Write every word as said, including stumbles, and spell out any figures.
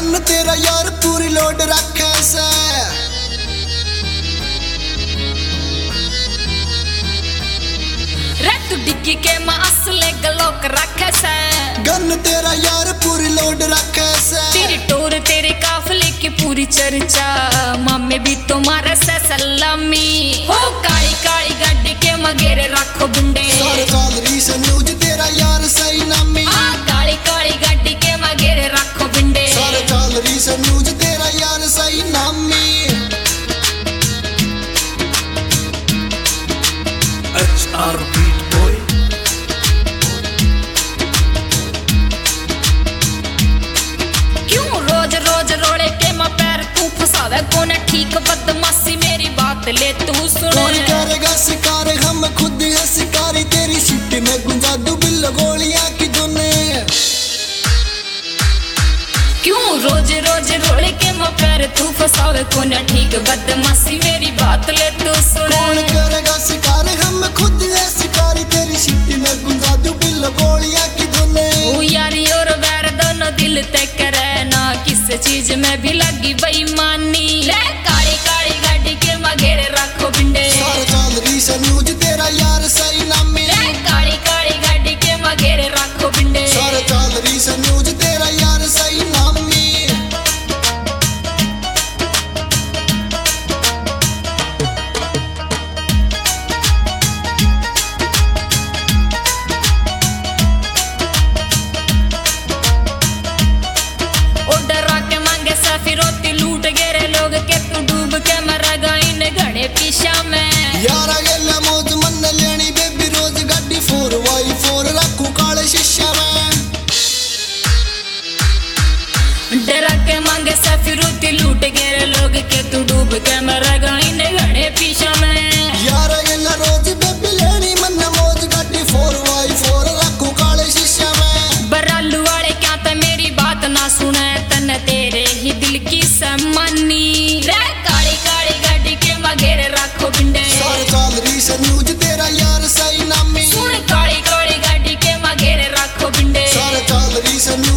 gun तेरा यार पूरी लोड रखे से रे तू डिग्गी के मां असले गलोक रखे से गन तेरा यार पूरी लोड रखे से तेरी टोर तेरे काफले की पूरी चर्चा मामे भी तुम्हारे से सलामी हो काली काली गाड़ी के मगेरे रखो बुंडे सारे कालरी से न्यूज तेरा यार सही नामी आ काली काली गाड़ी के मगेरे रखो बुंडे सारे कालरी से न्यूज तेरा यार सही नामी एच आर बीट बॉय क्यों रोज रोज रोड़े के मैं पैर तू फसावे कोने ठीक बदमाशी मेरी बात ले तू सुन कौन करेगा शिकार हम खुद है शिकारी तेरी सिटी में गुंजा दू बिल्लो गोलियां की धुने क्यों रोज रोज रोड़े के मैं पैर तू फसावे कोने ठीक बदमाशी मेरी बात ले तू सुन कौन करेगा शिकार हम खुद है शिकारी तेरी सिटी में गुंजा दू बिल्लो गोलियां की धुने ओ यारी और वैर दोनों दिल तय करे ना किस चीज में भी लगी बेईमानी ले काली काली गाड़ी के मगेरे रखो बिंडे सारे कालरी से न्यूज तेरा यार सही नामी ले काली काली गाड़ी के मगेरे रखो बिंडे सारे कालरी से न्यूज तेरा यार सही नामी ओ डरा के मांगे सफिरोती लूट गेरे लोग के तू डूब के मरेगा इन घड़े पीछा में यारा गेला मौज मन लेनी बेबी रोज गाड़ी फोर वाई फोर रखू काले शीशा में डरा के मांगे सफिरोती लूट गेरे लोग के तू डूब के मरेगा इन घड़े पीछा में यारा गेला रोज बेबी लेनी मन मौज गाड़ी फोर वाई फोर रखू काले शीशा में बरालू वाले क्या तो मेरी बात ना सुने तन तेरे ही दिल की सम्मानी रे काली काली गाड़ी के मगेरे रखो बिंडे सारे कालरी से न्यूज तेरा यार सही नामी सुन काली काली गाड़ी के मगेरे रखो बिंडे सारे कालरी से न्यूज